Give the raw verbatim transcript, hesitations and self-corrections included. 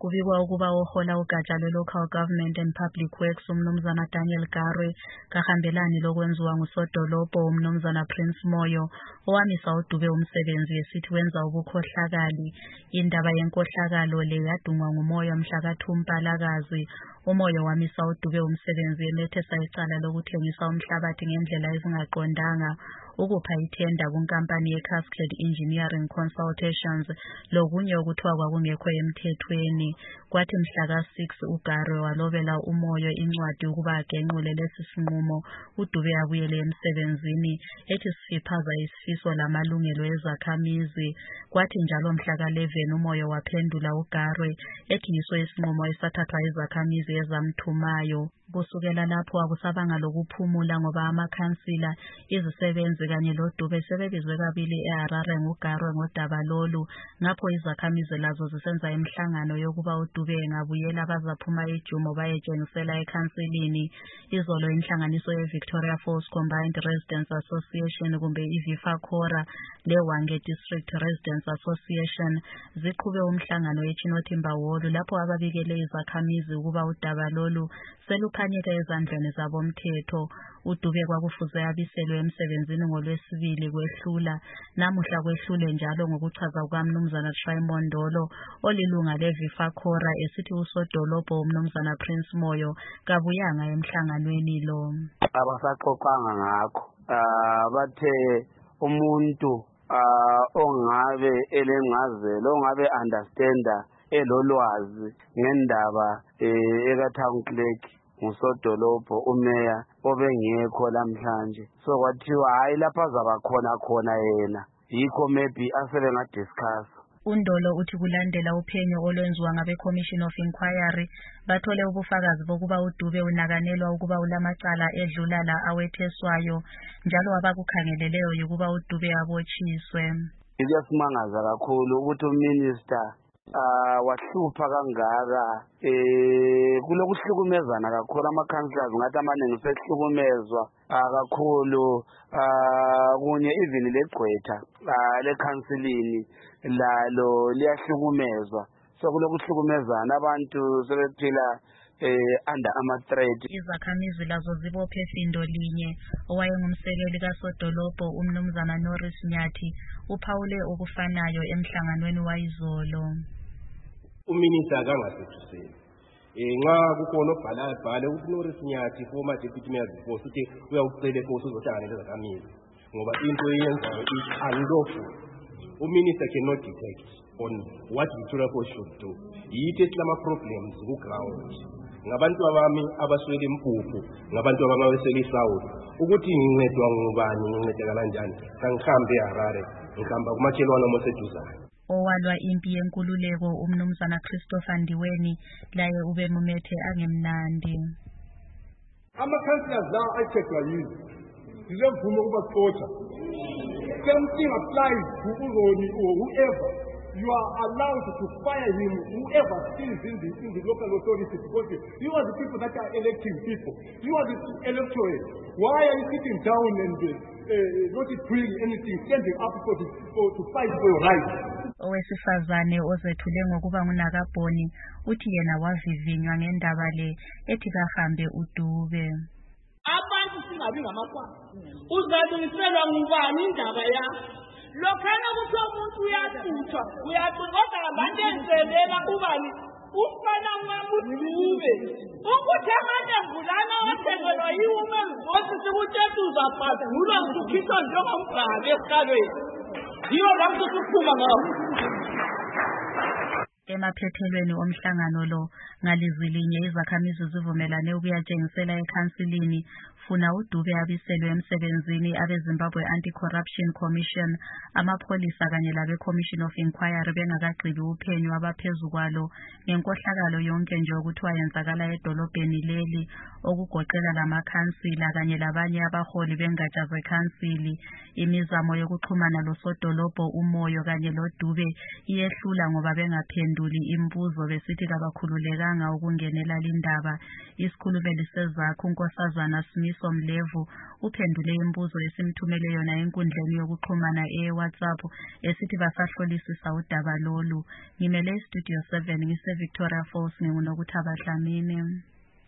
Kubikwa ukuba ohola ugatsha lwe-Local Government and Public Works umnumzana Daniel Garwe kahambelani lokwenziwa ngusodolobho umnumzana Prince Moyo owamisa uDube umsebenzi esithi wenza ubukhohlakali. Indaba yenkohlakalo le yadungwa nguMoyo mhla ka two Mpalakazi. uMoyo wamisa uDube umsebenzi emethesa icala lokuthengisa umhlabathi ngendlela ezingaqondanga, ukupha ithenda kunkampani ye-Cascade Engineering Consultations lokunye okuthiwa kwakungekho emthethweni. Kwathi mhla ka six uGarwe walobela uMoyo incwadi ukuba agenqule lesi sinqumo uDube abuyele emsebenzini ethi sifiphaza isifiso lamalungelo ezakhamizi. Kwathi njalo mhla ka eleven uMoyo waphendula uGarwe ethi yiso isinqumo esathathwa izakhamizi ezamthumayo. Kusukela lapho akusabanga lokuphumula ngoba amakhansila, izisebenzi kanye loDube sebebizwe kabili eHarare nguGarwe ngodaba lolu. Ngapho izakhamizi lazo zisenza imihlangano yokuba uDube engabuyela bazaphuma ejumo bayetshengisela ekhansilini. Izolo inhlanganiso ye-Victoria Falls Combined Residents Association kumbe i-VIFACORA le-Hwange District Residents Association ziqhube umhlangano eChinotimba Hall lapho ababikele izakhamizi ukuba udaba lolu seluphanyeka ezandleni zabomthetho. uDube kwakufuze abiselwe emsebenzini ngolwesibili kwehlula, namuhla kwehlule njalo ngokuchaza kukaMnumzana Trimon Ndolo olilunga le-VIFACORA esithi usodolobho umnumzana Prince Moyo kabuyanga emhlanganweni lo. Abasaxoxanga ngakho bathe umuntu ongabe elengazelo ongabe understanda elolwazi ngendaba eka-town clerk ngusodolobho umeya obengekho lamhlanje, so kwathiwa hayi lapha azaba khona khona yena, yikho maybe asebengadiscuss. uNdolo uthi kulandela uphenyo olwenziwa ngabe-Commission of Inquiry bathole ubufakazi bokuba uDube unakanelwa ukuba ulamacala edlula la awetheswayo, njalo abakukhangeleleyo ukuba uDube abotshiswe. Kuyasimangaza kakhulu ukuthi uminister Ah wahlupha kangaka eh kulokuhlukumezana kakhulu ama-councillors ngathi amaningi sehlukumezwa kakhulu ah kunye even legqwetha le-councilini lalo liyahlukumezwa, so kulokuhlukumezana abantu sebephila eh under ama-threat. Izakhamizi lazo zibophe findo linye. Owayengumsekeli kasodolobho umnumzana Norris Nyathi uphawule okufanayo emhlanganweni wayizolo. Uminister akangasethuseni eh nxa kukhona obhala bhale uNorris Nyathi former deputy mayor before uthi uyawucela inkosi uzohlangana lezakhamizi ngoba into eyenzayo is unlawful. Uminister cannot detect on what Victoria Falls should do. Yithi esilama problems ku ground. Ngabantu abami abaswele impuphu, ngabantu abami abaswele isawuthi, ukuthi ngincedwa ngubani, ngincedeka kanjani, kangihambe eHarare, ngihamba kumakhelwane omoseduzane. Owalwa impi yenkululeko umnumzana Christopher Ndiweni laye ube mumethe angemnandi. Ama-councillors la acheckwa yini zizemvume ukuba sixotsha. Same thing applies to Uroni or whoever. You are allowed to fire him, whoever is in the, in the local authority, because you are the people that are electing people. You are the electorate. Why are you sitting down and uh, uh, not doing anything, standing up for, the, for to fight for your rights? Owesifazane ozethule ngokuba nguNakabhoni uthi yena wavivinywa ngendaba le ethi kahambe uDube. Abantu singabi ngamakhwana. Uzalungiselwa ngubani indaba ya? Lokhana ukuthi umuntu uyathutha, uyathutha abantu enzelela ubani ufana ngamuDube. Ukuthi amanye ngulana wathekelwa yiwume ngothi sikuthetu zaphatha ngulo ngikhitha njengombhali esikhalweni. Yiyo lapho sikhuma ngawo. Emaphethelweni omhlangano lo ngalizwilinye izakhamizi zivumelane ukuyatshengisela ekhansilini funa uDube abiselwe emsebenzini abeZimbabwe Anti-Corruption Commission, amapholisa kanye labe-Commission of Inquiry bengakagqibi uphenyo abaphezu kwalo ngenkohlakalo yonke nje okuthiwa yenzakala edolobheni leli, okugoqela lamakhansila kanye labanye abaholi bengatsha zekhansili. Imizamo yokuxhumana losodolobho uMoyo kanye loDube iyehlula ngoba bengaphenduli bengakaphenduli imbuzo besithi kabakhululekanga ukungenela lindaba. Isikhulumeli sezakhe uNkosazana Simiso Mlevu uphendule imbuzo esimthumele yona enkundleni yokuxhumana e-WhatsApp esithi basahlolisisa udaba lolu. Ngimele iStudio seven ngise Victoria Falls nginguNokuthaba Dlamini.